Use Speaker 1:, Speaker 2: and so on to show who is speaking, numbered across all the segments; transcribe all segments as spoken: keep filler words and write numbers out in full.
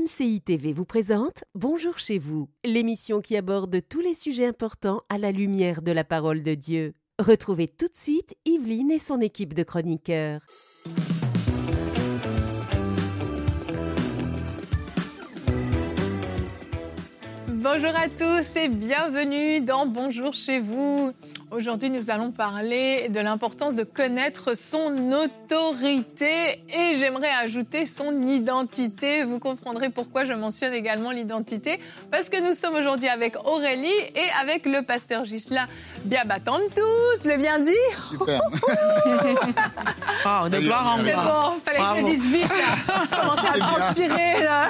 Speaker 1: C I T V vous présente Bonjour chez vous, l'émission qui aborde tous les sujets importants à la lumière de la parole de Dieu. Retrouvez tout de suite Yveline et son équipe de chroniqueurs.
Speaker 2: Bonjour à tous et bienvenue dans Bonjour chez vous. Aujourd'hui, nous allons parler de l'importance de connaître son autorité et j'aimerais ajouter son identité. Vous comprendrez pourquoi je mentionne également l'identité, parce que nous sommes aujourd'hui avec Aurélie et avec le pasteur Ghislain Biabatantus. Le bien dit?
Speaker 3: Super.
Speaker 4: Oh, de gloire en
Speaker 2: C'est
Speaker 4: gloire.
Speaker 2: bon, fallait
Speaker 4: Bravo.
Speaker 2: que je le dise vite. Là. Je commençais à transpirer. Là.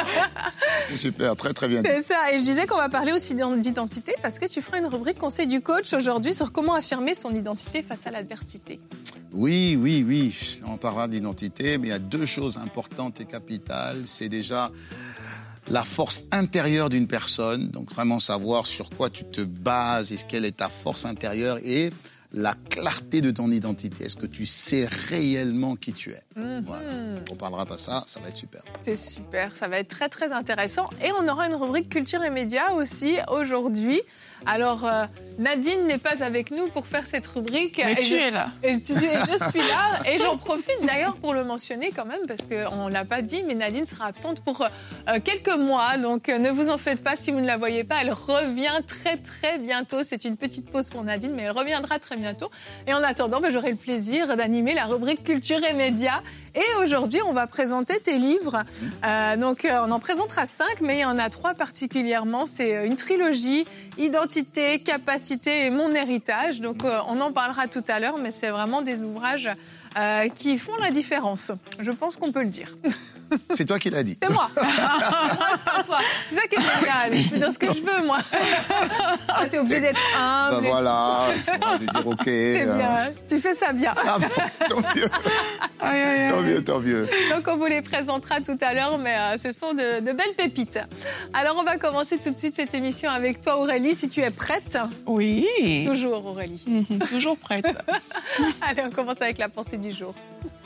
Speaker 3: Super, très très bien.
Speaker 2: C'est ça. Et je disais qu'on va parler aussi d'identité parce que tu feras une rubrique conseil du coach aujourd'hui sur comment affirmer son identité face à l'adversité.
Speaker 3: Oui, oui, oui, on parlera d'identité, mais il y a deux choses importantes et capitales. C'est déjà la force intérieure d'une personne, donc vraiment savoir sur quoi tu te bases et quelle est ta force intérieure et la clarté de ton identité. Est-ce que tu sais réellement qui tu es? Mm-hmm. Voilà. On parlera de ça, ça va être super.
Speaker 2: C'est super, ça va être très très intéressant. Et on aura une rubrique culture et médias aussi aujourd'hui. Alors, euh, Nadine n'est pas avec nous pour faire cette rubrique.
Speaker 4: Mais
Speaker 2: et
Speaker 4: tu
Speaker 2: je,
Speaker 4: es là.
Speaker 2: Et, tu, et je suis là. Et j'en profite d'ailleurs pour le mentionner quand même, parce qu'on ne l'a pas dit, mais Nadine sera absente pour euh, quelques mois. Donc, euh, ne vous en faites pas si vous ne la voyez pas. Elle revient très très bientôt. C'est une petite pause pour Nadine, mais elle reviendra très bientôt. Et en attendant, ben, j'aurai le plaisir d'animer la rubrique culture et médias. Et aujourd'hui, on va présenter tes livres. Euh, donc, euh, on en présentera cinq, mais il y en a trois particulièrement. C'est une trilogie, Identité, Capacité et Mon héritage. Donc, euh, on en parlera tout à l'heure, mais c'est vraiment des ouvrages euh, qui font la différence. Je pense qu'on peut le dire.
Speaker 3: C'est toi qui l'as dit.
Speaker 2: C'est moi. Moi, c'est pas toi. C'est ça qui est génial. Je peux dire ce que je veux, moi. Ah, t'es obligé d'être humble.
Speaker 3: Ben voilà, il faudra te dire OK.
Speaker 2: C'est
Speaker 3: euh...
Speaker 2: bien. Tu fais ça bien.
Speaker 3: Ah bon, tant mieux.
Speaker 4: Aïe, aïe, aïe.
Speaker 3: Tant mieux, tant mieux.
Speaker 2: Donc, on vous les présentera tout à l'heure, mais euh, ce sont de, de belles pépites. Alors, on va commencer tout de suite cette émission avec toi, Aurélie, si tu es prête.
Speaker 4: Oui.
Speaker 2: Toujours, Aurélie.
Speaker 4: Mhm, toujours prête.
Speaker 2: Allez, on commence avec la pensée du jour.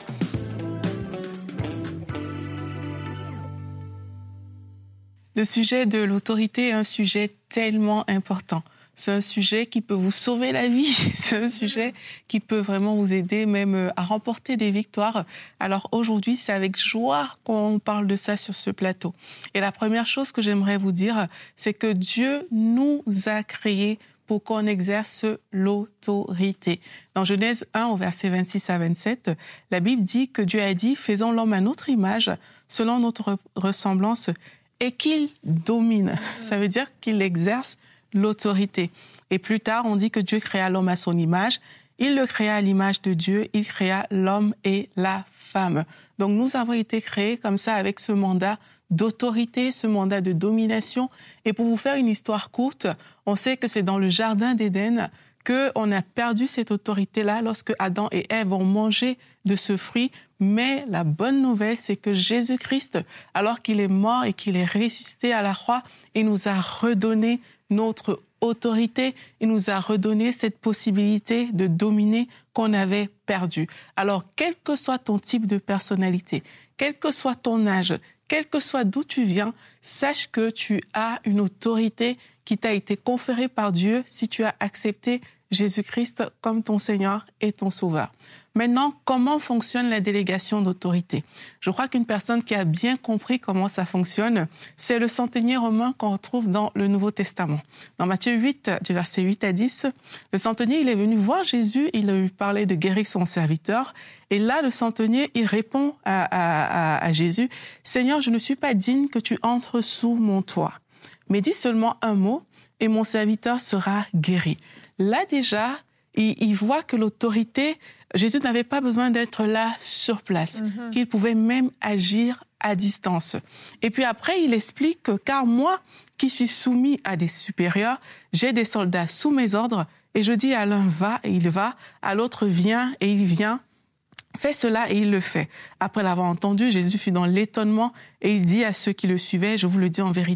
Speaker 4: Le sujet de l'autorité est un sujet tellement important. C'est un sujet qui peut vous sauver la vie. C'est un sujet qui peut vraiment vous aider même à remporter des victoires. Alors aujourd'hui, c'est avec joie qu'on parle de ça sur ce plateau. Et la première chose que j'aimerais vous dire, c'est que Dieu nous a créés pour qu'on exerce l'autorité. Dans Genèse un, au verset vingt-six à vingt-sept, la Bible dit que Dieu a dit « Faisons l'homme à notre image, selon notre ressemblance » et qu'il domine. Ça veut dire qu'il exerce l'autorité. Et plus tard, on dit que Dieu créa l'homme à son image. Il le créa à l'image de Dieu. Il créa l'homme et la femme. Donc, nous avons été créés comme ça avec ce mandat d'autorité, ce mandat de domination. Et pour vous faire une histoire courte, on sait que c'est dans le jardin d'Éden qu'on a perdu cette autorité-là lorsque Adam et Ève ont mangé de ce fruit. Mais la bonne nouvelle, c'est que Jésus-Christ, alors qu'il est mort et qu'il est ressuscité à la croix, il nous a redonné notre autorité, il nous a redonné cette possibilité de dominer qu'on avait perdue. Alors, quel que soit ton type de personnalité, quel que soit ton âge, quel que soit d'où tu viens, sache que tu as une autorité qui t'a été conférée par Dieu si tu as accepté Jésus-Christ comme ton Seigneur et ton Sauveur. Maintenant, comment fonctionne la délégation d'autorité? Je crois qu'une personne qui a bien compris comment ça fonctionne, c'est le centenier romain qu'on retrouve dans le Nouveau Testament. Dans Matthieu huit, du verset huit à dix, le centenier, il est venu voir Jésus, il lui parlait de guérir son serviteur. Et là, le centenier, il répond à, à, à, à Jésus, « Seigneur, je ne suis pas digne que tu entres sous mon toit. Mais dis seulement un mot et mon serviteur sera guéri. » Là déjà, il, il voit que l'autorité, Jésus n'avait pas besoin d'être là sur place, mm-hmm. qu'il pouvait même agir à distance. Et puis après, il explique que car moi, qui suis soumis à des supérieurs, j'ai des soldats sous mes ordres, et je dis à l'un va et il va, à l'autre viens et il vient. Fais cela et il le fait. Après l'avoir entendu, Jésus fut dans l'étonnement et il dit à ceux qui le suivaient, je vous le dis en vérité,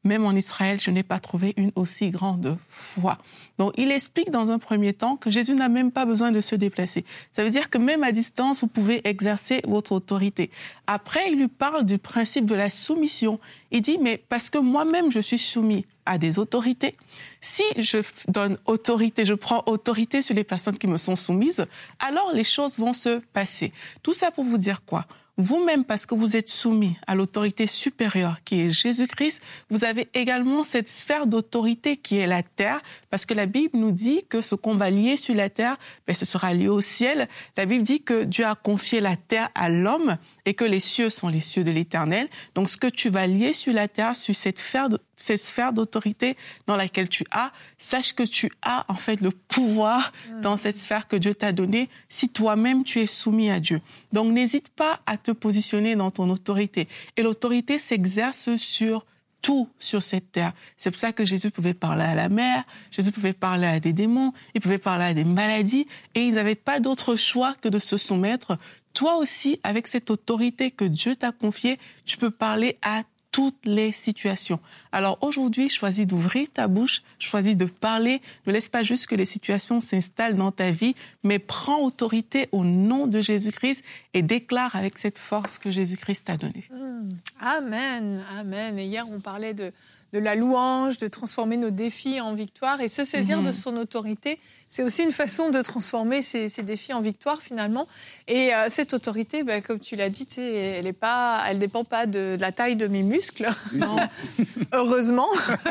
Speaker 4: même en Israël, je n'ai pas trouvé une aussi grande foi. Donc, il explique dans un premier temps que Jésus n'a même pas besoin de se déplacer. Ça veut dire que même à distance, vous pouvez exercer votre autorité. Après, il lui parle du principe de la soumission. Il dit, mais parce que moi-même, je suis soumis à des autorités, si je donne autorité, je prends autorité sur les personnes qui me sont soumises, alors les choses vont se passer. Tout ça pour vous dire quoi ? Vous-même, parce que vous êtes soumis à l'autorité supérieure qui est Jésus-Christ, vous avez également cette sphère d'autorité qui est la terre, parce que la Bible nous dit que ce qu'on va lier sur la terre, ben, ce sera lié au ciel. La Bible dit que Dieu a confié la terre à l'homme et que les cieux sont les cieux de l'Éternel. Donc, ce que tu vas lier sur la terre, sur cette sphère, cette sphère d'autorité dans laquelle tu as, sache que tu as en fait le pouvoir dans cette sphère que Dieu t'a donnée si toi-même tu es soumis à Dieu. Donc, n'hésite pas à te positionner dans ton autorité. Et l'autorité s'exerce sur tout sur cette terre. C'est pour ça que Jésus pouvait parler à la mer, Jésus pouvait parler à des démons, il pouvait parler à des maladies, et il n'avait pas d'autre choix que de se soumettre. Toi aussi, avec cette autorité que Dieu t'a confiée, tu peux parler à toutes les situations. Alors aujourd'hui, choisis d'ouvrir ta bouche, choisis de parler. Ne laisse pas juste que les situations s'installent dans ta vie, mais prends autorité au nom de Jésus-Christ et déclare avec cette force que Jésus-Christ t'a donnée.
Speaker 2: Mmh. Amen, amen. Et hier, on parlait de, de la louange, de transformer nos défis en victoire. Et se saisir mmh. de son autorité, c'est aussi une façon de transformer ces, ces défis en victoire, finalement. Et euh, cette autorité, bah, comme tu l'as dit, elle ne pas, elle dépend pas de, de la taille de mes muscles. Non. Heureusement,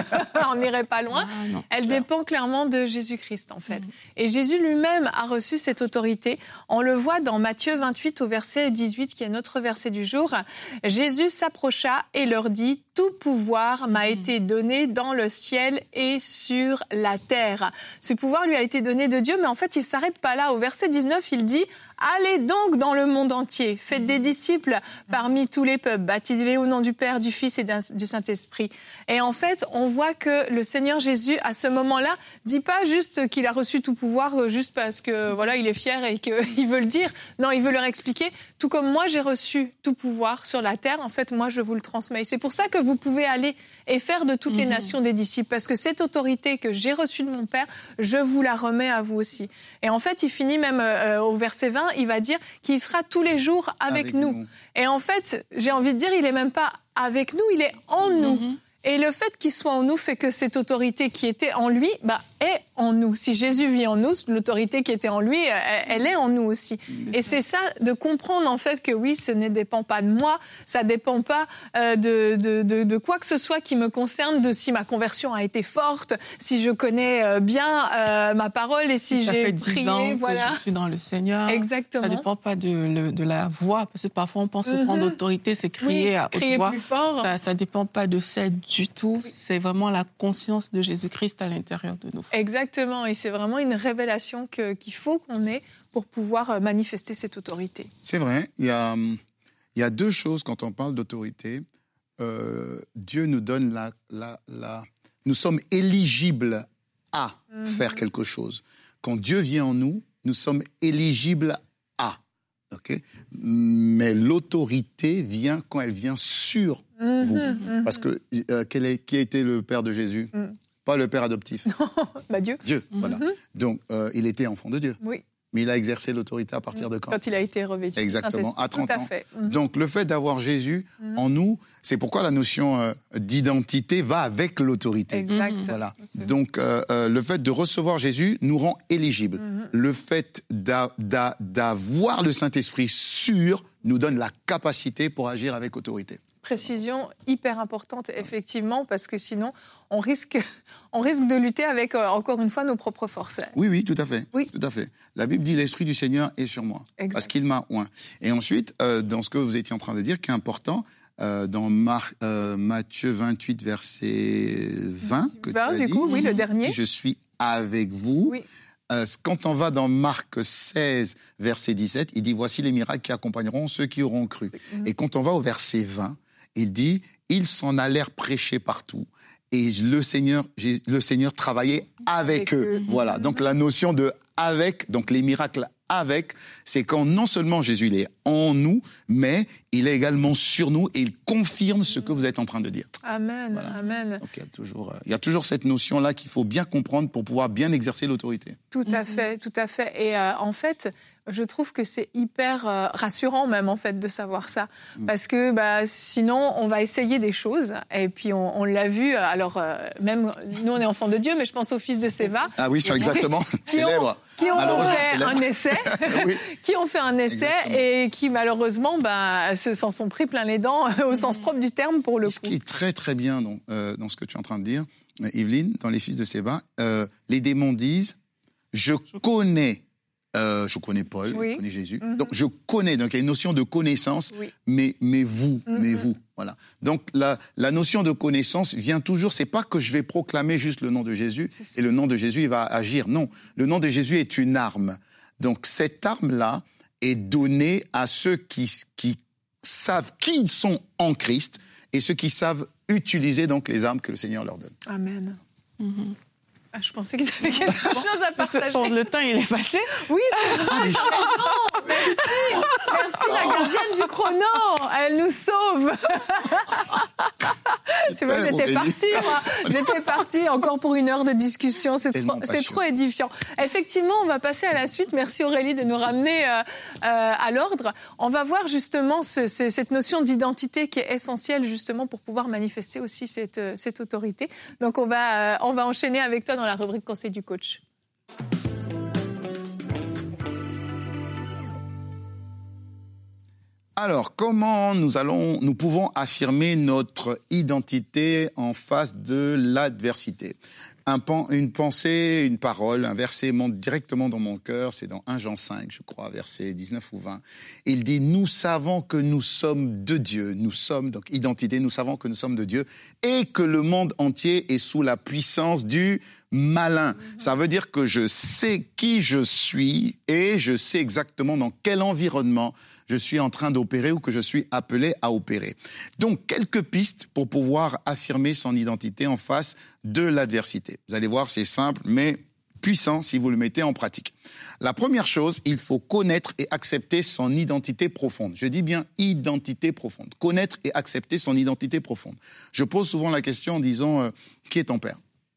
Speaker 2: on n'irait pas loin. Ah, non, elle clair. dépend clairement de Jésus-Christ, en fait. Mmh. Et Jésus lui-même a reçu cette autorité. On le voit dans Matthieu vingt-huit, au verset dix-huit, qui est notre verset du jour. Jésus s'approcha et leur dit « Tout pouvoir m'a mmh. été donné dans le ciel et sur la terre. » Ce pouvoir lui a été donné de Dieu, mais en fait, il ne s'arrête pas là. Au verset dix-neuf, il dit « Allez donc dans le monde entier, faites des disciples parmi tous les peuples, baptisez-les au nom du Père, du Fils et du Saint-Esprit. » Et en fait, on voit que le Seigneur Jésus, à ce moment-là, dit pas juste qu'il a reçu tout pouvoir juste parce que voilà, il est fier et qu'il veut le dire. Non, il veut leur expliquer, tout comme moi, j'ai reçu tout pouvoir sur la terre, en fait, moi, je vous le transmets. Et c'est pour ça que vous pouvez aller et faire de toutes mmh. les nations des disciples, parce que cette autorité que j'ai reçue de mon Père, je vous la remets à vous aussi. Et en fait, il finit même euh, au verset vingt, il va dire qu'il sera tous les jours avec, avec nous. nous. Et en fait, j'ai envie de dire, il est même pas avec nous, il est en mmh. nous. Et le fait qu'il soit en nous fait que cette autorité qui était en lui, bah, est en nous. Si Jésus vit en nous, l'autorité qui était en lui, elle, elle est en nous aussi. Et c'est ça, de comprendre en fait que oui, ce ne dépend pas de moi, ça ne dépend pas euh, de, de, de, de quoi que ce soit qui me concerne, de si ma conversion a été forte, si je connais euh, bien euh, ma parole et si
Speaker 4: ça
Speaker 2: j'ai
Speaker 4: fait
Speaker 2: prié.
Speaker 4: dix ans
Speaker 2: voilà.
Speaker 4: que je suis dans le Seigneur.
Speaker 2: Exactement.
Speaker 4: Ça ne dépend pas de, le, de la voix, parce que parfois on pense mm-hmm. que prendre autorité, c'est crier
Speaker 2: oui,
Speaker 4: à
Speaker 2: crier
Speaker 4: haute voix.
Speaker 2: Plus fort.
Speaker 4: Ça ne dépend pas de ça du tout. Oui. C'est vraiment la conscience de Jésus-Christ à l'intérieur de nous.
Speaker 2: Exactement. Et c'est vraiment une révélation que, qu'il faut qu'on ait pour pouvoir manifester cette autorité.
Speaker 3: C'est vrai. Il y a, il y a deux choses quand on parle d'autorité. Euh, Dieu nous donne la, la, la... Nous sommes éligibles à mm-hmm. faire quelque chose. Quand Dieu vient en nous, nous sommes éligibles à. Okay? Mais l'autorité vient quand elle vient sur mm-hmm. vous. Mm-hmm. Parce que euh, quel est, qui a été le père de Jésus mm. Pas le père adoptif.
Speaker 2: Non, bah Dieu.
Speaker 3: Dieu, mm-hmm. voilà. Donc, euh, il était enfant de Dieu.
Speaker 2: Oui.
Speaker 3: Mais il a exercé l'autorité à partir de quand ?
Speaker 2: Quand il a été revêtu.
Speaker 3: Exactement, à trente
Speaker 2: Tout à
Speaker 3: ans.
Speaker 2: fait. Mm-hmm.
Speaker 3: Donc, le fait d'avoir Jésus mm-hmm. en nous, c'est pourquoi la notion euh, d'identité va avec l'autorité.
Speaker 2: Exact.
Speaker 3: Voilà. Donc, euh, euh, le fait de recevoir Jésus nous rend éligibles. Mm-hmm. Le fait d'a, d'a, d'avoir le Saint-Esprit sur nous donne la capacité pour agir avec autorité.
Speaker 2: Précision hyper importante, effectivement, parce que sinon, on risque, on risque de lutter avec, euh, encore une fois, nos propres forces.
Speaker 3: Oui, oui, tout à fait.
Speaker 2: Oui.
Speaker 3: Tout à fait. La Bible dit « L'Esprit du Seigneur est sur moi, exact. Parce qu'il m'a oint ». Et ensuite, euh, dans ce que vous étiez en train de dire, qui est important, euh, dans Mar- euh, Matthieu vingt-huit, verset vingt, que
Speaker 2: vingt,
Speaker 3: tu as
Speaker 2: du
Speaker 3: dit,
Speaker 2: coup, oui, le dernier.
Speaker 3: « Je suis avec vous oui. ». Euh, quand on va dans Marc seize, verset dix-sept, il dit « Voici les miracles qui accompagneront ceux qui auront cru mmh. ». Et quand on va au verset vingt, il dit « Ils s'en allèrent prêcher partout et le Seigneur, le Seigneur travaillait avec, avec eux. » Voilà, donc la notion de « avec », donc les miracles avec, c'est quand non seulement Jésus il est en nous, mais il est également sur nous et il confirme ce que vous êtes en train de dire.
Speaker 2: Amen,
Speaker 3: Voilà.
Speaker 2: amen.
Speaker 3: Donc il y a toujours, euh, il y a toujours cette notion-là qu'il faut bien comprendre pour pouvoir bien exercer l'autorité.
Speaker 2: Tout à fait, tout à fait. Et euh, en fait, je trouve que c'est hyper euh, rassurant même en fait de savoir ça,
Speaker 3: Mm.
Speaker 2: parce que bah, sinon on va essayer des choses et puis on, on l'a vu. Alors euh, même nous on est enfants de Dieu, mais je pense au fils de Séva.
Speaker 3: Ah oui, c'est exactement
Speaker 2: Qui ont,
Speaker 3: célèbre.
Speaker 2: qui ont
Speaker 3: Malheureusement,
Speaker 2: fait
Speaker 3: célèbre.
Speaker 2: un essai,
Speaker 3: Oui.
Speaker 2: qui ont fait un essai
Speaker 3: Exactement.
Speaker 2: et qui malheureusement bah, se s'en sont pris plein les dents au sens propre du terme pour le
Speaker 3: Ce
Speaker 2: coup.
Speaker 3: qui est très très bien dans, euh, dans ce que tu es en train de dire, euh, Yveline, dans les fils de Séba, euh, les démons disent « je connais euh, je connais Paul,
Speaker 2: Oui.
Speaker 3: je connais Jésus,
Speaker 2: Mm-hmm.
Speaker 3: donc je connais, donc il y a une notion de connaissance,
Speaker 2: Oui.
Speaker 3: mais, mais vous,
Speaker 2: Mm-hmm.
Speaker 3: mais vous, voilà. Donc la, la notion de connaissance vient toujours, c'est pas que je vais proclamer juste le nom de Jésus,
Speaker 2: C'est ça.
Speaker 3: et le nom de Jésus il va agir, non, le nom de Jésus est une arme, donc cette arme-là est donnée à ceux qui, qui savent qui ils sont en Christ, et ceux qui savent utiliser donc les armes que le Seigneur leur donne.
Speaker 2: Amen.
Speaker 4: Mhm.
Speaker 2: Ah, je pensais que tu avais quelque chose à partager.
Speaker 4: Bon, le temps, il est passé.
Speaker 2: Oui, c'est vrai, t'as raison. Merci. Merci, la gardienne du chrono. Elle nous sauve. Tu vois,
Speaker 3: Ouais,
Speaker 2: j'étais
Speaker 3: Aurélie.
Speaker 2: partie, moi. J'étais partie encore pour une heure de discussion. C'est
Speaker 3: Tellement
Speaker 2: trop, c'est
Speaker 3: passionnant.
Speaker 2: trop édifiant. Effectivement, on va passer à la suite. Merci Aurélie de nous ramener euh, euh, à l'ordre. On va voir justement ce- ce- cette notion d'identité qui est essentielle justement pour pouvoir manifester aussi cette, euh, cette autorité. Donc, on va, euh, on va enchaîner avec toi dans la rubrique Conseil du coach.
Speaker 3: Alors, comment nous allons, nous pouvons affirmer notre identité en face de l'adversité? Un pan, une pensée, une parole, un verset monte directement dans mon cœur, c'est dans un Jean cinq, je crois, verset dix-neuf ou vingt. Il dit, nous savons que nous sommes de Dieu, nous sommes, donc identité, nous savons que nous sommes de Dieu, et que le monde entier est sous la puissance du malin. Ça veut dire que je sais qui je suis et je sais exactement dans quel environnement je suis en train d'opérer ou que je suis appelé à opérer. Donc, quelques pistes pour pouvoir affirmer son identité en face de l'adversité. Vous allez voir, c'est simple, mais puissant si vous le mettez en pratique. La première chose, il faut connaître et accepter son identité profonde. Je dis bien identité profonde. Connaître et accepter son identité profonde. Je pose souvent la question en disant, euh, qui est ton père ?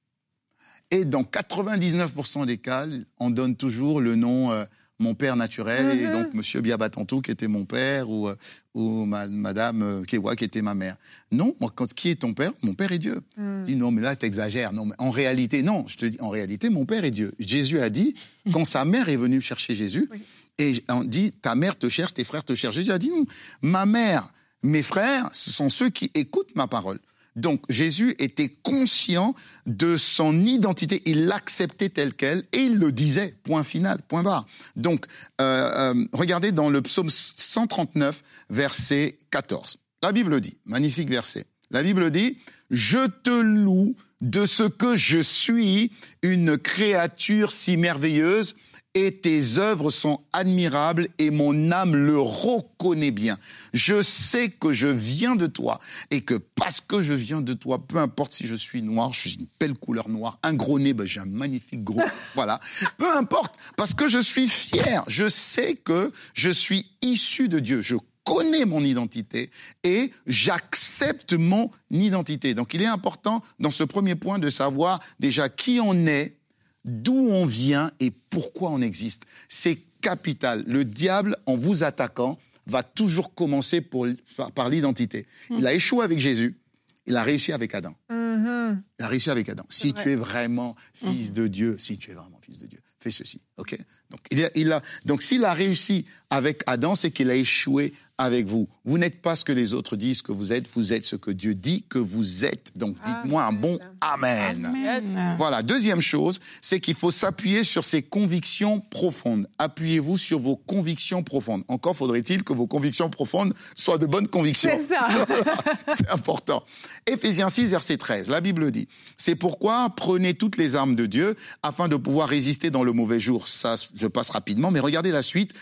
Speaker 3: Et dans quatre-vingt-dix-neuf pour cent des cas, on donne toujours le nom euh, mon père naturel,
Speaker 2: Mm-hmm.
Speaker 3: et donc Monsieur Biabatantou qui était mon père, ou, euh, ou ma, Madame euh, Kewa qui était ma mère. Non, moi, quand, qui est ton père ? Mon père est Dieu.
Speaker 2: Mm.
Speaker 3: Je dis non, mais là, t'exagères. Non, mais en réalité, non, je te dis, en réalité, mon père est Dieu. Jésus a dit, quand sa mère est venue chercher Jésus,
Speaker 2: Oui.
Speaker 3: et on dit, ta mère te cherche, tes frères te cherchent. Jésus a dit non, ma mère, mes frères, ce sont ceux qui écoutent ma parole. Donc, Jésus était conscient de son identité. Il l'acceptait telle qu'elle et il le disait. Point final, point barre. Donc, euh, euh, regardez dans le psaume cent trente-neuf, verset quatorze. La Bible dit, magnifique verset. La Bible dit, « Je te loue de ce que je suis une créature si merveilleuse et tes œuvres sont admirables et mon âme le reconnaît bien. Je sais que je viens de toi et que parce que je viens de toi, peu importe si je suis noir, je suis une belle couleur noire, un gros nez, ben j'ai un magnifique gros, voilà. Peu importe, parce que je suis fier, je sais que je suis issu de Dieu, je connais mon identité et j'accepte mon identité. Donc il est important dans ce premier point de savoir déjà qui on est, d'où on vient et pourquoi on existe. C'est capital. Le diable, en vous attaquant, va toujours commencer pour, par, par l'identité. Mmh. Il a échoué avec Jésus, il a réussi avec Adam.
Speaker 2: Mm-hmm.
Speaker 3: Il a réussi avec Adam. Si
Speaker 2: vrai.
Speaker 3: tu es vraiment fils mmh. de Dieu, si tu es vraiment fils de Dieu, fais ceci. Ok ? Donc, il a, il a, donc s'il a réussi avec Adam, c'est qu'il a échoué avec vous. Vous n'êtes pas ce que les autres disent que vous êtes, vous êtes ce que Dieu dit que vous êtes. Donc dites-moi un bon Amen.
Speaker 2: Amen. Yes.
Speaker 3: Voilà, deuxième chose, c'est qu'il faut s'appuyer sur ses convictions profondes. Appuyez-vous sur vos convictions profondes. Encore faudrait-il que vos convictions profondes soient de bonnes convictions.
Speaker 2: C'est ça.
Speaker 3: C'est important. Éphésiens six, verset treize, la Bible dit, « C'est pourquoi prenez toutes les armes de Dieu afin de pouvoir résister dans le mauvais jour. » Ça, je passe rapidement, mais regardez la suite.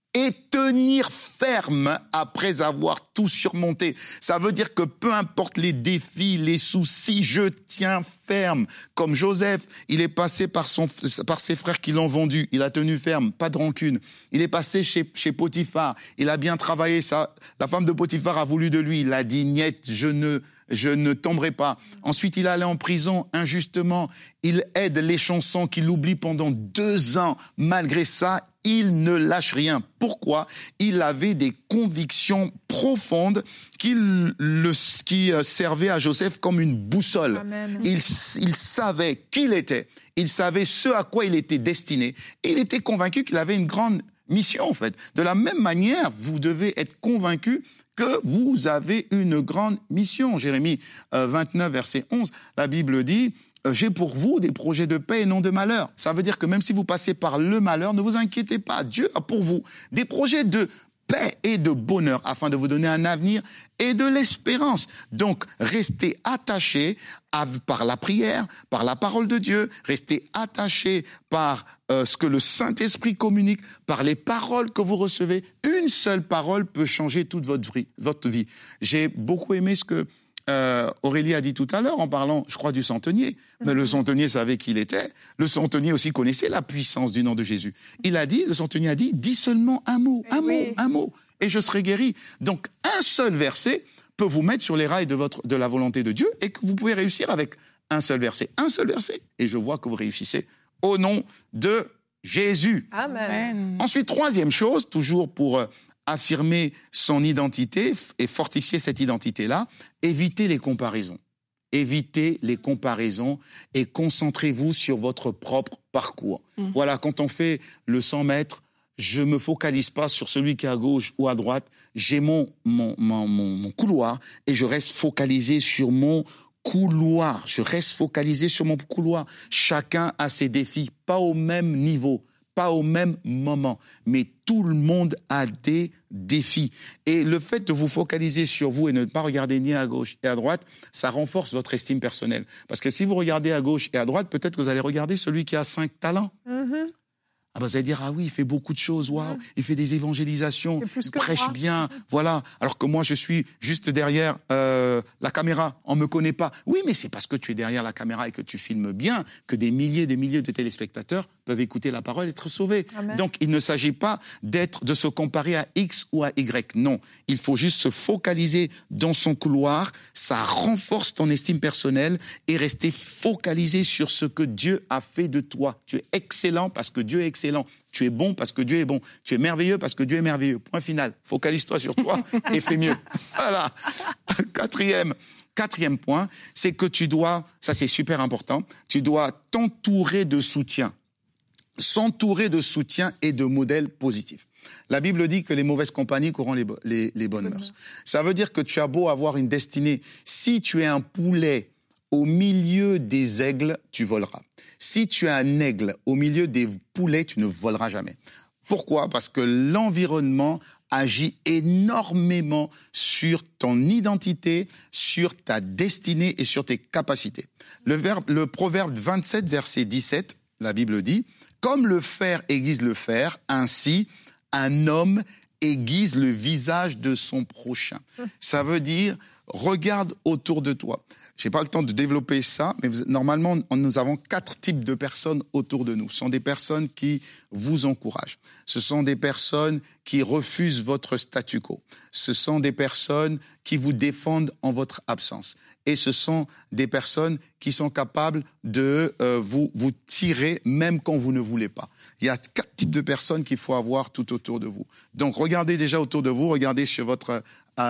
Speaker 3: et tenir ferme après avoir tout surmonté. Ça veut dire que peu importe les défis, les soucis, je tiens ferme. Comme Joseph, il est passé par, son, par ses frères qui l'ont vendu. Il a tenu ferme, pas de rancune. Il est passé chez, chez Potiphar. Il a bien travaillé. Ça. La femme de Potiphar a voulu de lui. Il a dit, niet, je ne... je ne tomberai pas. Ensuite, il est allé en prison injustement. Il aide les chansons qu'il oublie pendant deux ans. Malgré ça, il ne lâche rien. Pourquoi ? Il avait des convictions profondes qui, le, qui servaient à Joseph comme une boussole. Amen. Il, il savait qui il était. Il savait ce à quoi il était destiné. Et il était convaincu qu'il avait une grande mission, en fait. De la même manière, vous devez être convaincu que vous avez une grande mission. Jérémie euh, vingt-neuf, verset onze, la Bible dit euh, « J'ai pour vous des projets de paix et non de malheur ». Ça veut dire que même si vous passez par le malheur, ne vous inquiétez pas. Dieu a pour vous des projets de paix et de bonheur afin de vous donner un avenir et de l'espérance. Donc, restez attachés à, par la prière, par la parole de Dieu, restez attachés par euh, ce que le Saint-Esprit communique, par les paroles que vous recevez. Une seule parole peut changer toute votre vie. Votre vie. J'ai beaucoup aimé ce que euh, Aurélie a dit tout à l'heure en parlant, je crois, du centenier. Mais le centenier savait qui il était. Le centenier aussi connaissait la puissance du nom de Jésus. Il a dit, le centenier a dit, dis seulement un mot, un oui. mot, un mot, et je serai guéri. Donc, un seul verset peut vous mettre sur les rails de, votre, de la volonté de Dieu et que vous pouvez réussir avec un seul verset. Un seul verset. Et je vois que vous réussissez au nom de Jésus.
Speaker 2: Amen.
Speaker 3: Ensuite, troisième chose, toujours pour euh, affirmer son identité et fortifier cette identité-là, évitez les comparaisons. Évitez les comparaisons et concentrez-vous sur votre propre parcours. Mmh. Voilà, quand on fait le cent mètres, je me focalise pas sur celui qui est à gauche ou à droite. J'ai mon, mon, mon, mon, mon couloir et je reste focalisé sur mon couloir. Je reste focalisé sur mon couloir. Chacun a ses défis, pas au même niveau, pas au même moment, mais tout le monde a des défis. Et le fait de vous focaliser sur vous et ne pas regarder ni à gauche et à droite, ça renforce votre estime personnelle. Parce que si vous regardez à gauche et à droite, peut-être que vous allez regarder celui qui a cinq talents. Mm-hmm. Ah ben vous allez dire, ah oui, il fait beaucoup de choses, waouh, mmh. il fait des évangélisations, il prêche moi. bien, voilà. Alors que moi, je suis juste derrière euh, la caméra, on me connaît pas. Oui, mais c'est parce que tu es derrière la caméra et que tu filmes bien que des milliers et des milliers de téléspectateurs peuvent écouter la parole et être sauvés. Amen. Donc, il ne s'agit pas d'être, de se comparer à X ou à Y. Non, il faut juste se focaliser dans son couloir. Ça renforce ton estime personnelle et rester focalisé sur ce que Dieu a fait de toi. Tu es excellent parce que Dieu est excellent. Tu es bon parce que Dieu est bon. Tu es merveilleux parce que Dieu est merveilleux. Point final. Focalise-toi sur toi et fais mieux. Voilà. Quatrième, quatrième point, c'est que tu dois, ça c'est super important, tu dois t'entourer de soutien. S'entourer de soutien et de modèles positifs. La Bible dit que les mauvaises compagnies courront les, les, les bonnes mœurs. Ça veut dire que tu as beau avoir une destinée. Si tu es un poulet au milieu des aigles, tu voleras. Si tu es un aigle au milieu des poulets, tu ne voleras jamais. Pourquoi ? Parce que l'environnement agit énormément sur ton identité, sur ta destinée et sur tes capacités. Le, verbe, le proverbe vingt-sept, verset dix-sept, la Bible dit « Comme le fer aiguise le fer, ainsi un homme aiguise le visage de son prochain. » Ça veut dire « Regarde autour de toi ». J'ai pas le temps de développer ça, mais vous, normalement, nous avons quatre types de personnes autour de nous. Ce sont des personnes qui vous encouragent. Ce sont des personnes qui refusent votre statu quo. Ce sont des personnes qui vous défendent en votre absence. Et ce sont des personnes qui sont capables de euh, vous, vous tirer même quand vous ne voulez pas. Il y a quatre types de personnes qu'il faut avoir tout autour de vous. Donc, regardez déjà autour de vous, regardez sur votre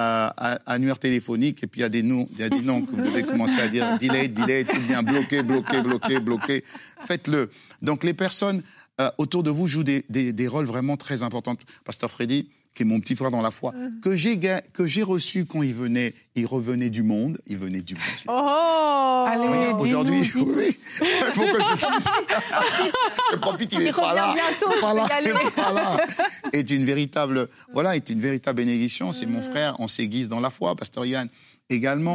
Speaker 3: annuaire téléphonique, et puis il y a des noms, il y a des noms que vous devez commencer à dire delay, delay, tout bien, bloqué, bloqué, bloqué, bloqué. Faites-le. Donc, les personnes euh, autour de vous jouent des, des, des rôles vraiment très importants. Pasteur Freddy, qui est mon petit frère dans la foi, mmh. que j'ai que j'ai reçu quand il venait, il revenait du monde, il venait du monde.
Speaker 2: Oh,
Speaker 4: allez,
Speaker 3: aujourd'hui, oui, il faut que je fasse. Je profite, il, il est pas là,
Speaker 2: bientôt,
Speaker 3: pas là, il est pas là. Est une véritable, voilà, est une véritable bénédiction. C'est mmh. mon frère, on s'aiguise dans la foi, Pasteur Yann également.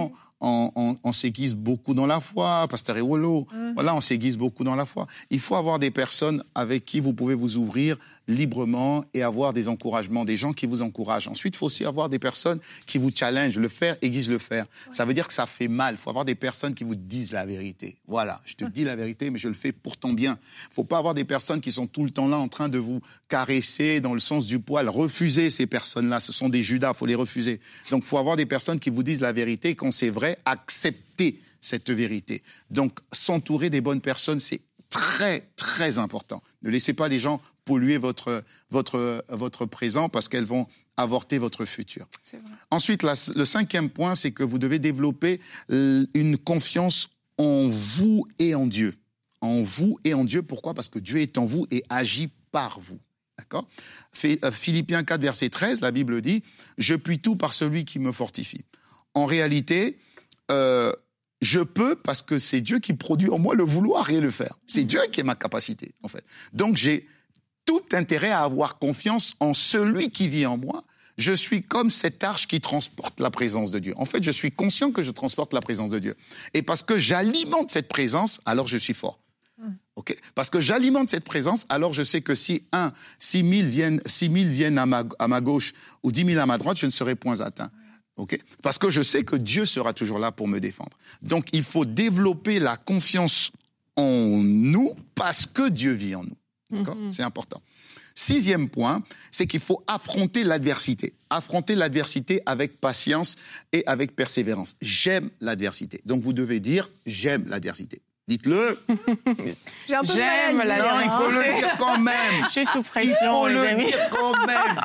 Speaker 3: on, on, on s'aiguise beaucoup dans la foi, Pasteur Ewolo, mmh. voilà, on s'aiguise beaucoup dans la foi. Il faut avoir des personnes avec qui vous pouvez vous ouvrir librement et avoir des encouragements, des gens qui vous encouragent. Ensuite, il faut aussi avoir des personnes qui vous challengent. Le faire aiguise le faire. Ouais. Ça veut dire que ça fait mal. Il faut avoir des personnes qui vous disent la vérité. Voilà, je te mmh. dis la vérité, mais je le fais pour ton bien. Il ne faut pas avoir des personnes qui sont tout le temps là en train de vous caresser dans le sens du poil. Refusez ces personnes-là. Ce sont des Judas, il faut les refuser. Donc, il faut avoir des personnes qui vous disent la vérité. Quand c'est vrai, acceptez cette vérité. Donc, s'entourer des bonnes personnes, c'est très, très important. Ne laissez pas les gens polluer votre, votre, votre présent parce qu'elles vont avorter votre futur.
Speaker 2: C'est vrai.
Speaker 3: Ensuite, la, le cinquième point, c'est que vous devez développer une confiance en vous et en Dieu. En vous et en Dieu. Pourquoi ? Parce que Dieu est en vous et agit par vous. D'accord ? Philippiens quatre, verset treize, la Bible dit « Je puis tout par celui qui me fortifie ». En réalité, euh, je peux parce que c'est Dieu qui produit en moi le vouloir et le faire. C'est Dieu qui est ma capacité, en fait. Donc, j'ai tout intérêt à avoir confiance en celui qui vit en moi. Je suis comme cette arche qui transporte la présence de Dieu. En fait, je suis conscient que je transporte la présence de Dieu. Et parce que j'alimente cette présence, alors je suis fort. Okay. Parce que j'alimente cette présence, alors je sais que si un, six mille viennent, six mille viennent à ma, à ma gauche ou dix mille à ma droite, je ne serai point atteint. Okay. Parce que je sais que Dieu sera toujours là pour me défendre. Donc, il faut développer la confiance en nous parce que Dieu vit en nous. D'accord ? Mm-hmm. C'est important. Sixième point, c'est qu'il faut affronter l'adversité. Affronter l'adversité avec patience et avec persévérance. J'aime l'adversité. Donc, vous devez dire « j'aime l'adversité ». Dites-le.
Speaker 2: J'ai un peu
Speaker 4: J'aime
Speaker 2: mal à le dire.
Speaker 3: Non, il faut le dire quand même.
Speaker 4: Je suis sous pression,
Speaker 3: Il faut
Speaker 4: les
Speaker 3: le
Speaker 4: amis.
Speaker 3: dire quand même.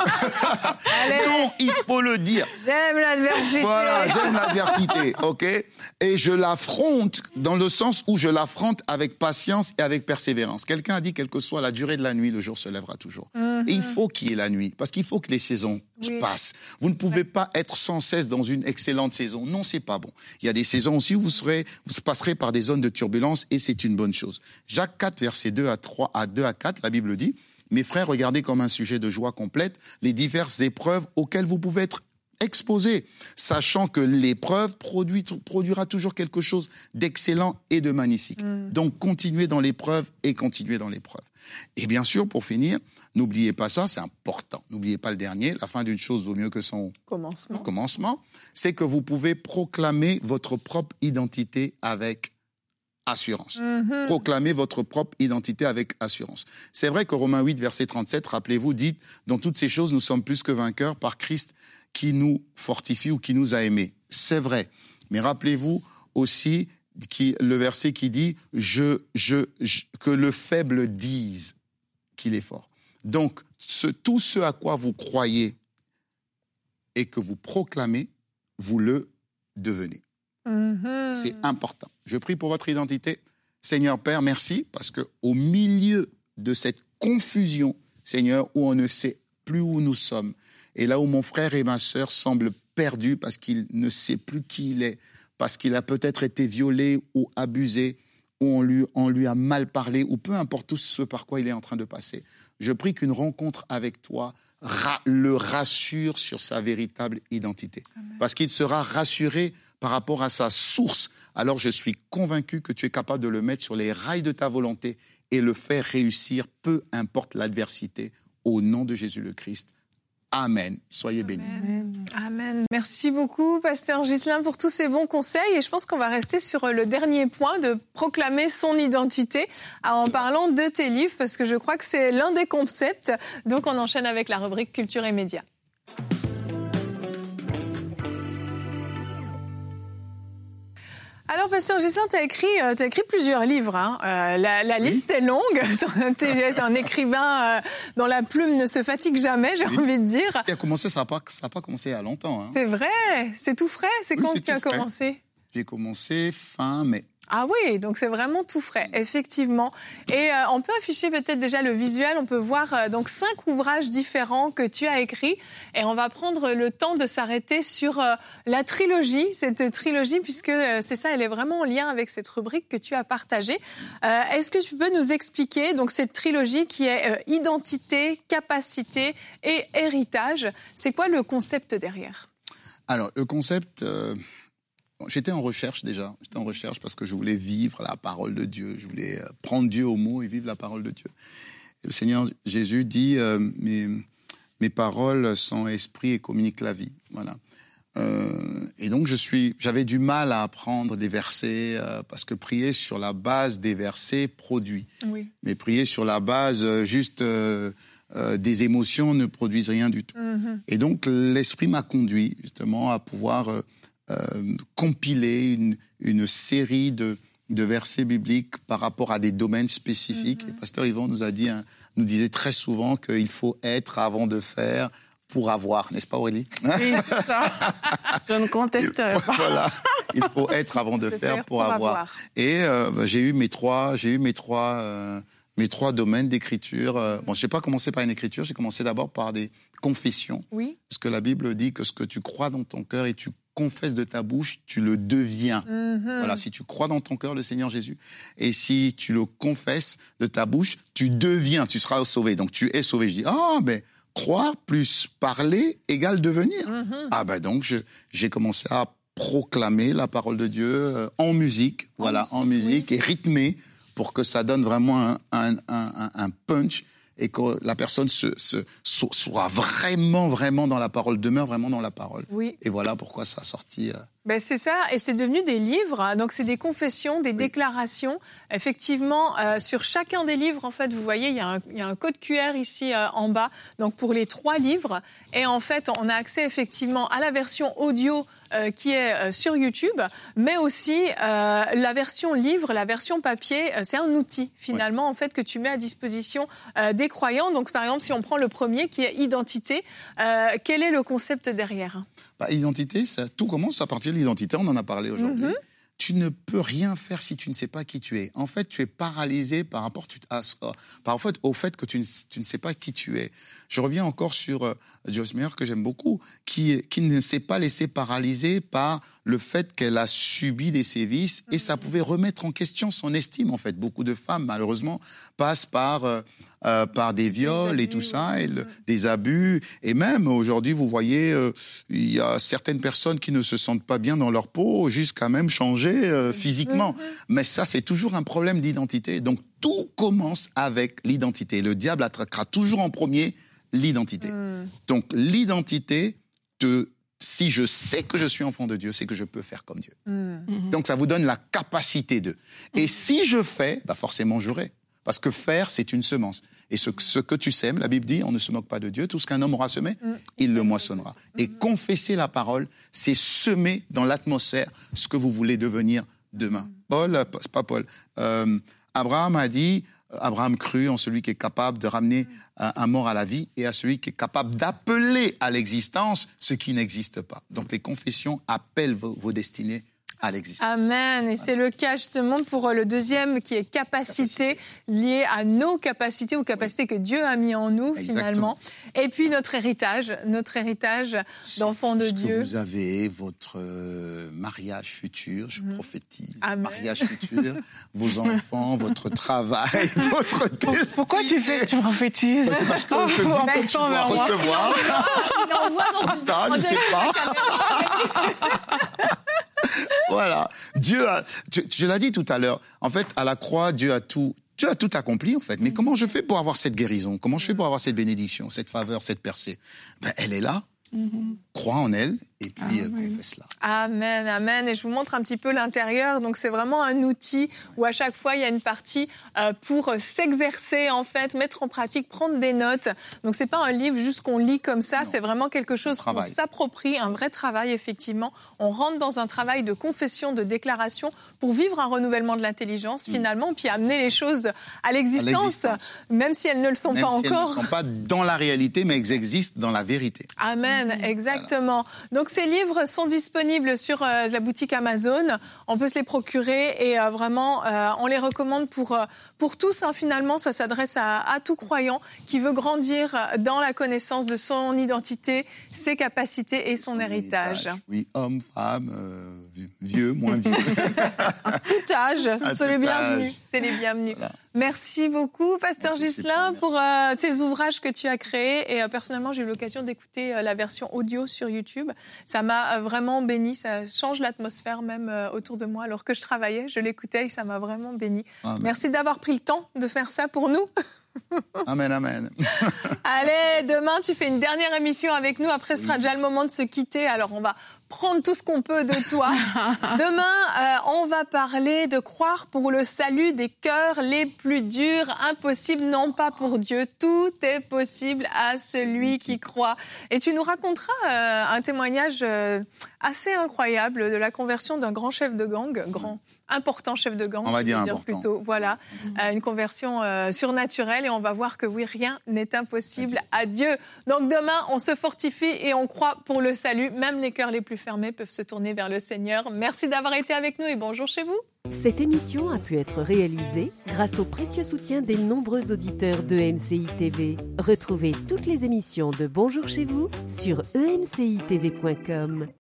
Speaker 2: Allez.
Speaker 3: Non, il faut le dire.
Speaker 2: J'aime l'adversité.
Speaker 3: Voilà, j'aime l'adversité, ok ? Et je l'affronte dans le sens où je l'affronte avec patience et avec persévérance. Quelqu'un a dit, quelle que soit la durée de la nuit, le jour se lèvera toujours. Mm-hmm. Et il faut qu'il y ait la nuit, parce qu'il faut que les saisons oui. passent. Vous ne pouvez pas être sans cesse dans une excellente saison. Non, c'est pas bon. Il y a des saisons aussi où vous serez, vous passerez par des zones de turbulence et c'est une bonne chose. Jacques quatre, versets deux à trois, à deux à quatre, la Bible dit « Mes frères, regardez comme un sujet de joie complète les diverses épreuves auxquelles vous pouvez être exposés, sachant que l'épreuve produit, produira toujours quelque chose d'excellent et de magnifique. Mm. Donc, continuez dans l'épreuve et continuez dans l'épreuve. Et bien sûr, pour finir, n'oubliez pas ça, c'est important. N'oubliez pas le dernier, la fin d'une chose vaut mieux que son
Speaker 2: commencement.
Speaker 3: commencement. C'est que vous pouvez proclamer votre propre identité avec assurance. Mm-hmm. Proclamez votre propre identité avec assurance. C'est vrai que Romains huit, verset trente-sept, rappelez-vous, dit « Dans toutes ces choses, nous sommes plus que vainqueurs par Christ qui nous fortifie ou qui nous a aimés. » C'est vrai. Mais rappelez-vous aussi qui, le verset qui dit je, je, je, que le faible dise qu'il est fort. Donc, ce, tout ce à quoi vous croyez et que vous proclamez, vous le devenez. Mm-hmm. C'est important. Je prie pour votre identité. Seigneur Père, merci, parce qu'au milieu de cette confusion, Seigneur, où on ne sait plus où nous sommes, et là où mon frère et ma sœur semblent perdus parce qu'il ne sait plus qui il est, parce qu'il a peut-être été violé ou abusé, ou on lui, on lui a mal parlé, ou peu importe tout ce par quoi il est en train de passer. Je prie qu'une rencontre avec toi ra- le rassure sur sa véritable identité. Amen. Parce qu'il sera rassuré par rapport à sa source. Alors je suis convaincu que tu es capable de le mettre sur les rails de ta volonté et le faire réussir, peu importe l'adversité, au nom de Jésus le Christ. Amen. Soyez bénis.
Speaker 2: Amen. Amen. Merci beaucoup, Pasteur Ghislain, pour tous ces bons conseils. Et je pense qu'on va rester sur le dernier point de proclamer son identité en parlant de tes livres, parce que je crois que c'est l'un des concepts. Donc, on enchaîne avec la rubrique Culture et Médias. Alors, Pasteur Ghislain, tu as écrit, euh, t'as écrit plusieurs livres. Hein. Euh, la, la liste oui. est longue. Tu es un écrivain euh, dont la plume ne se fatigue jamais, j'ai oui. envie de dire.
Speaker 3: Qui a commencé, ça n'a pas, ça a pas commencé il y a longtemps. Hein.
Speaker 2: C'est vrai, c'est tout frais. C'est oui, quand c'est que tu as frais. commencé ?
Speaker 3: J'ai commencé fin mai.
Speaker 2: Ah oui, donc c'est vraiment tout frais, effectivement. Et euh, on peut afficher peut-être déjà le visuel, on peut voir euh, donc cinq ouvrages différents que tu as écrits. Et on va prendre le temps de s'arrêter sur euh, la trilogie, cette trilogie, puisque euh, c'est ça, elle est vraiment en lien avec cette rubrique que tu as partagée. Euh, est-ce que tu peux nous expliquer donc cette trilogie qui est euh, identité, capacité et héritage ? C'est quoi le concept derrière ?
Speaker 3: Alors, le concept... Euh... Bon, j'étais en recherche déjà. J'étais en recherche parce que je voulais vivre la parole de Dieu. Je voulais prendre Dieu au mot et vivre la parole de Dieu. Et le Seigneur Jésus dit euh, mes, mes paroles sont esprit et communiquent la vie. Voilà. Euh, et donc je suis, j'avais du mal à apprendre des versets euh, parce que prier sur la base des versets produit.
Speaker 2: Oui.
Speaker 3: Mais prier sur la base euh, juste euh, euh, des émotions ne produisent rien du tout. Mm-hmm. Et donc l'Esprit m'a conduit justement à pouvoir euh, euh, compiler une, une série de, de versets bibliques par rapport à des domaines spécifiques. Mm-hmm. Et Pasteur Yvan nous a dit, hein, nous disait très souvent qu'il faut être avant de faire. Pour avoir, n'est-ce pas Aurélie?
Speaker 4: Oui, c'est ça. Je ne contesterai pas.
Speaker 3: Voilà, il faut être avant de, de faire, faire pour, pour avoir. avoir. Et euh, bah, j'ai eu mes trois, j'ai eu mes trois, euh, mes trois domaines d'écriture. Euh, bon, je n'ai pas commencé par une écriture, j'ai commencé d'abord par des confessions.
Speaker 2: Oui.
Speaker 3: Parce que la Bible dit que ce que tu crois dans ton cœur et tu confesses de ta bouche, tu le deviens. Mm-hmm. Voilà, si tu crois dans ton cœur le Seigneur Jésus et si tu le confesses de ta bouche, tu deviens, tu seras sauvé. Donc tu es sauvé. Je dis, ah, oh, mais croire plus parler égale devenir. Mm-hmm. Ah ben donc je, j'ai commencé à proclamer la parole de Dieu euh, en musique, en voilà, musique, en musique oui. Et rythmé pour que ça donne vraiment un, un, un, un punch et que la personne se, se, soit vraiment, vraiment dans la parole, demeure vraiment dans la parole. Oui. Et voilà pourquoi ça a sorti... Euh,
Speaker 2: Ben c'est ça, et c'est devenu des livres, donc c'est des confessions, des oui. déclarations. Effectivement, euh, sur chacun des livres, en fait, vous voyez, il y a un, il y a un code Q R ici euh, en bas, donc pour les trois livres. Et en fait, on a accès effectivement à la version audio euh, qui est euh, sur YouTube, mais aussi euh, la version livre, la version papier. Euh, c'est un outil finalement, oui. en fait, que tu mets à disposition euh, des croyants. Donc, par exemple, si on prend le premier qui est identité, euh, quel est le concept derrière ?
Speaker 3: Bah, identité, ça, tout commence à partir de l'identité, on en a parlé aujourd'hui. Mm-hmm. Tu ne peux rien faire si tu ne sais pas qui tu es. En fait, tu es paralysé par rapport à, par en fait, au fait que tu ne, tu ne sais pas qui tu es. Je reviens encore sur euh, Joyce Meyer, que j'aime beaucoup, qui, qui ne s'est pas laissée paralyser par le fait qu'elle a subi des sévices et ça pouvait remettre en question son estime. En fait, beaucoup de femmes, malheureusement, passent par... Euh, Euh, par des viols des et tout ça, et le, des abus. Et même aujourd'hui, vous voyez, euh, il y a certaines personnes qui ne se sentent pas bien dans leur peau, jusqu'à même changer euh, physiquement. Mais ça, c'est toujours un problème d'identité. Donc, tout commence avec l'identité. Le diable attaquera toujours en premier l'identité. Mm. Donc, l'identité, te, si je sais que je suis enfant de Dieu, c'est que je peux faire comme Dieu. Mm. Donc, ça vous donne la capacité de. Et si je fais, bah forcément, j'aurai. Parce que faire, c'est une semence. Et ce, ce que tu sèmes, la Bible dit, on ne se moque pas de Dieu. Tout ce qu'un homme aura semé, mmh. il le moissonnera. Mmh. Et confesser la parole, c'est semer dans l'atmosphère ce que vous voulez devenir demain. Mmh. Paul, pas Paul, euh, Abraham a dit, Abraham crut en celui qui est capable de ramener mmh. un mort à la vie et à celui qui est capable d'appeler à l'existence ce qui n'existe pas. Donc les confessions appellent vos, vos destinées à l'existence.
Speaker 2: Amen. Et c'est le cas justement pour le deuxième qui est capacité, capacité. liée à nos capacités, aux capacités oui. que Dieu a mis en nous. Exactement. Finalement. Et puis notre héritage, notre héritage c'est d'enfants de Dieu.
Speaker 3: Que vous avez votre euh, mariage futur, je mmh. prophétise. Amen. Mariage futur, vos enfants, votre travail, votre destin.
Speaker 4: Pourquoi tu fais, tu prophétises?
Speaker 3: C'est parce que je dis que tu dois recevoir.
Speaker 2: Il envoie dans une...
Speaker 3: Ça, ne sais pas. Voilà, Dieu a, tu, tu l'as dit tout à l'heure, en fait, à la croix, Dieu a tout, Dieu a tout accompli, en fait. Mais comment je fais pour avoir cette guérison? Comment je fais pour avoir cette bénédiction, cette faveur, cette percée? Ben, elle est là. Mm-hmm. Crois en elle et puis euh, confesse-la.
Speaker 2: Amen, amen. Et je vous montre un petit peu l'intérieur. Donc c'est vraiment un outil où à chaque fois il y a une partie euh, pour s'exercer en fait, mettre en pratique, prendre des notes. Donc c'est pas un livre juste qu'on lit comme ça. Non. C'est vraiment quelque chose qu'on s'approprie, un vrai travail effectivement. On rentre dans un travail de confession, de déclaration pour vivre un renouvellement de l'intelligence mm. finalement, puis amener les choses à l'existence, à l'existence. Même si elles ne le sont
Speaker 3: même
Speaker 2: pas
Speaker 3: si
Speaker 2: encore.
Speaker 3: Elles ne sont pas dans la réalité, mais elles existent dans la vérité.
Speaker 2: Amen. Exactement. Voilà. Donc ces livres sont disponibles sur euh, la boutique Amazon. On peut se les procurer et euh, vraiment euh, on les recommande pour euh, pour tous. Hein, finalement, ça s'adresse à, à tout croyant qui veut grandir dans la connaissance de son identité, ses capacités et son, son héritage. héritage.
Speaker 3: Oui, homme, femme, euh, vieux, moins vieux.
Speaker 2: Tout âge,
Speaker 3: À
Speaker 2: c'est les
Speaker 3: tout
Speaker 2: bienvenus.
Speaker 3: âge.
Speaker 2: C'est les bienvenus.
Speaker 3: Voilà.
Speaker 2: Merci beaucoup, Pasteur
Speaker 3: Merci,
Speaker 2: Ghislain,
Speaker 3: merci.
Speaker 2: pour euh, ces ouvrages que tu as créés. Et euh, personnellement, j'ai eu l'occasion d'écouter euh, la version audio sur YouTube. Ça m'a euh, vraiment béni. Ça change l'atmosphère même euh, autour de moi. Alors que je travaillais, je l'écoutais et ça m'a vraiment béni.
Speaker 3: Amen.
Speaker 2: Merci d'avoir pris le temps de faire ça pour nous.
Speaker 3: Amen, amen.
Speaker 2: Allez, demain, tu fais une dernière émission avec nous. Après, ce sera déjà le moment de se quitter. Alors, on va prendre tout ce qu'on peut de toi. Demain, euh, on va parler de croire pour le salut des cœurs les plus durs. Impossible, non pas pour Dieu. Tout est possible à celui qui croit. Et tu nous raconteras euh, un témoignage euh, assez incroyable de la conversion d'un grand chef de gang, grand. Important chef de gang,
Speaker 3: On va
Speaker 2: je
Speaker 3: dire
Speaker 2: veux
Speaker 3: important.
Speaker 2: plutôt. Voilà, euh, une conversion euh, surnaturelle et on va voir que oui, rien n'est impossible à Dieu. Donc demain, on se fortifie et on croit pour le salut. Même les cœurs les plus fermés peuvent se tourner vers le Seigneur. Merci d'avoir été avec nous et bonjour chez vous.
Speaker 1: Cette émission a pu être réalisée grâce au précieux soutien des nombreux auditeurs de M C I T V. Retrouvez toutes les émissions de Bonjour chez vous sur e m c i t v point com.